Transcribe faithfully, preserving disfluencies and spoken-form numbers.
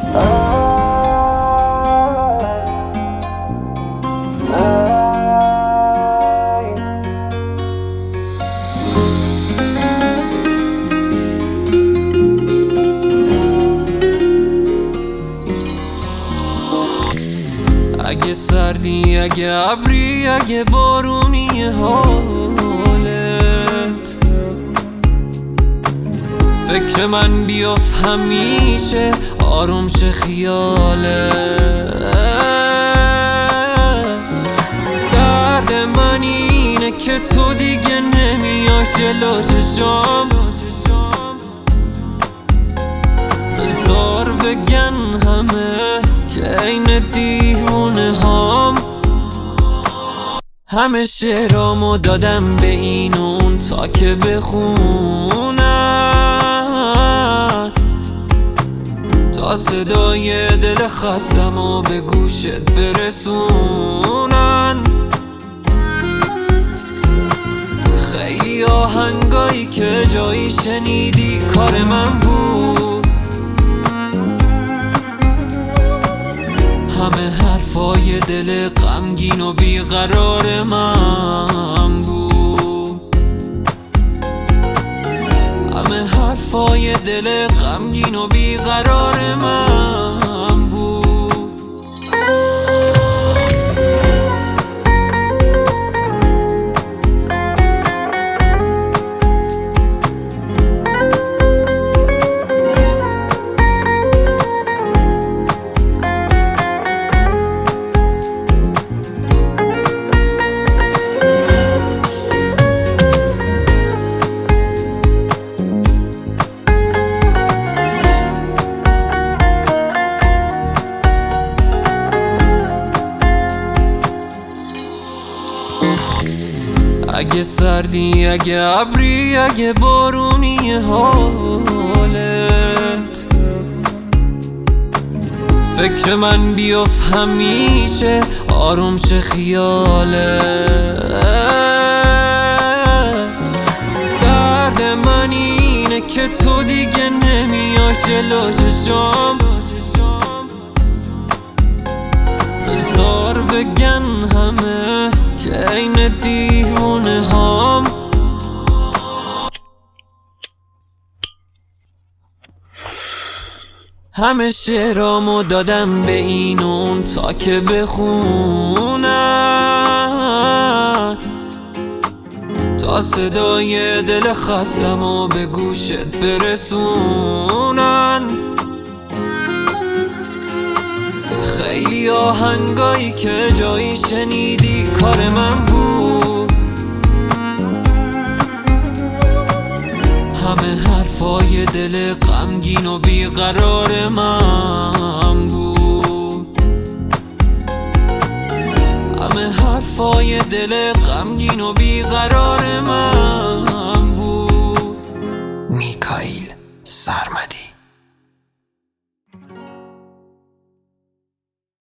اگه سردی، اگه ابری، اگه بارونی حالت، فکر من بیاف همیشه آروم شه خیالت. درد من اینه که تو دیگه نمیای جلو چشام، بذار بگن همه که این دیوونه هام. همه شعرامو دادم به این اون تا که بخونن، تا صدای دل خستم و به گوشت برسونن. خیلی آهنگایی که جایی شنیدی کار من بود، همه حرفای دل غمگین و بیقرار من بود، همه حرفای دل غمگین و بیقرار من بود. اگه سردی، اگه ابری، اگه بارونی حالت، فکر من بیاف همیشه آروم شه خیالت. درد من اینه که تو دیگه نمیای جلو چشام، بذار بگن همه که این دیوونه هام. همه شعرامو دادم به این اون تا که بخونن، تا صدای دل خستم و به گوشت برسونن. خیلی آهنگایی که جایی شنیدی کار من بود، همه حرفای دل غمگین و بیقرار من بود، همه حرفای دل غمگین و بیقرار من.